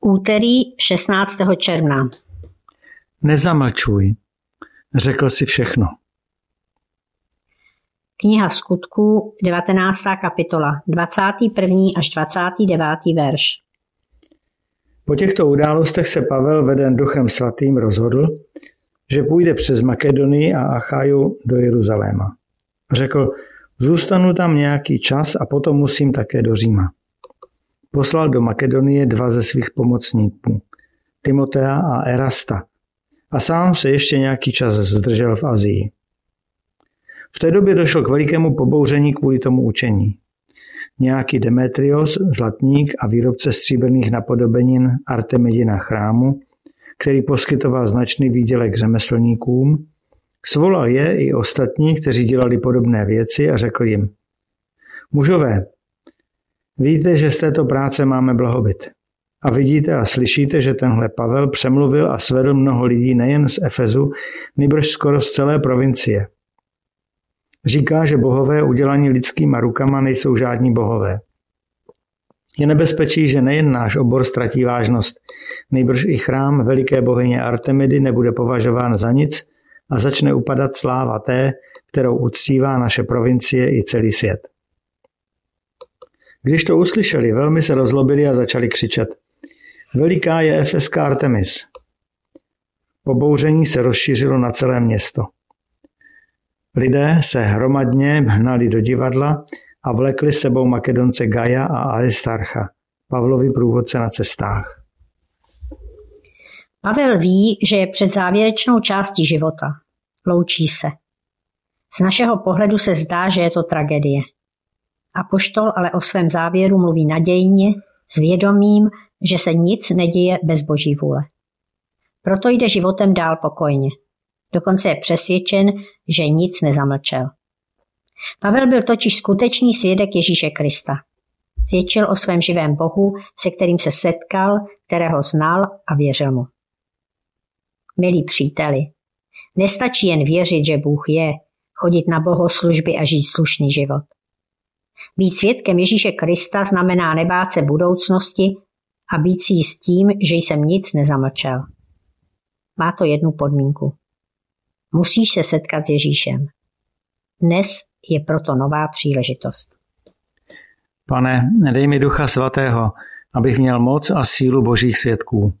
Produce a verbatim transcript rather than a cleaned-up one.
Úterý šestnáctého června. Nezamlčuj. Řekl si všechno. Kniha Skutků, devatenáctá kapitola, dvacátý první až dvacátý devátý verš. Po těchto událostech se Pavel, veden Duchem svatým, rozhodl, že půjde přes Makedonii a Achaju do Jeruzaléma. Řekl, zůstanu tam nějaký čas a potom musím také do Říma. Poslal do Makedonie dva ze svých pomocníků, Timotea a Erasta, a sám se ještě nějaký čas zdržel v Asii. V té době došlo k velikému pobouření kvůli tomu učení. Nějaký Demetrios, zlatník a výrobce stříbrných napodobenin Artemidina chrámu, který poskytoval značný výdělek řemeslníkům, svolal je i ostatní, kteří dělali podobné věci, a řekl jim: Mužové, víte, že z této práce máme blahobyt. A vidíte a slyšíte, že tenhle Pavel přemluvil a svedl mnoho lidí nejen z Efezu, nýbrž skoro z celé provincie. Říká, že bohové udělaní lidskýma rukama nejsou žádní bohové. Je nebezpečí, že nejen náš obor ztratí vážnost, nýbrž i chrám veliké bohyně Artemidy nebude považován za nic a začne upadat sláva té, kterou uctívá naše provincie i celý svět. Když to uslyšeli, velmi se rozlobili a začali křičet: Veliká je efeská Artemis. Pobouření se rozšířilo na celé město. Lidé se hromadně hnali do divadla a vlekli s sebou Makedonce Gaja a Aristarcha, Pavlovi průvodce na cestách. Pavel ví, že je před závěrečnou částí života. Loučí se. Z našeho pohledu se zdá, že je to tragédie. Apoštol ale o svém závěru mluví nadějně, s vědomím, že se nic neděje bez Boží vůle. Proto jde životem dál pokojně. Dokonce je přesvědčen, že nic nezamlčel. Pavel byl totiž skutečný svědek Ježíše Krista. Svědčil o svém živém Bohu, se kterým se setkal, kterého znal a věřil mu. Milí příteli, nestačí jen věřit, že Bůh je, chodit na bohoslužby a žít slušný život. Být svědkem Ježíše Krista znamená nebát se budoucnosti a být si jist tím, že jsem nic nezamlčel. Má to jednu podmínku. Musíš se setkat s Ježíšem. Dnes je proto nová příležitost. Pane, dej mi Ducha svatého, abych měl moc a sílu Božích svědků.